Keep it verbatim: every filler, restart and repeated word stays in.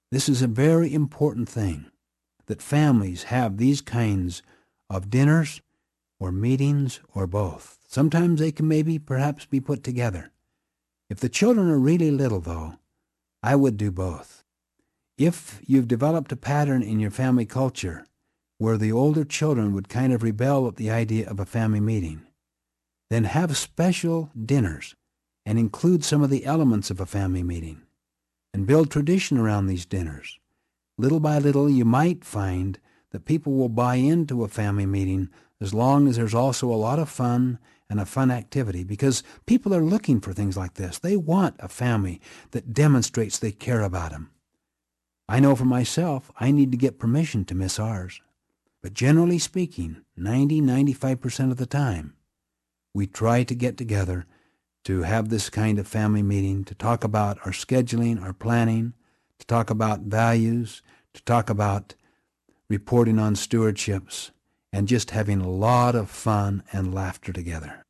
This is a very important thing, that families have these kinds of dinners or meetings or both. Sometimes they can maybe perhaps be put together. If the children are really little, though, I would do both. If you've developed a pattern in your family culture where the older children would kind of rebel at the idea of a family meeting, then have special dinners and include some of the elements of a family meeting and build tradition around these dinners. Little by little, you might find that people will buy into a family meeting as long as there's also a lot of fun and a fun activity, because people are looking for things like this. They want a family that demonstrates they care about them. I know for myself, I need to get permission to miss ours. But generally speaking, ninety, ninety-five percent of the time, we try to get together to have this kind of family meeting, to talk about our scheduling, our planning, to talk about values, to talk about reporting on stewardships, and just having a lot of fun and laughter together.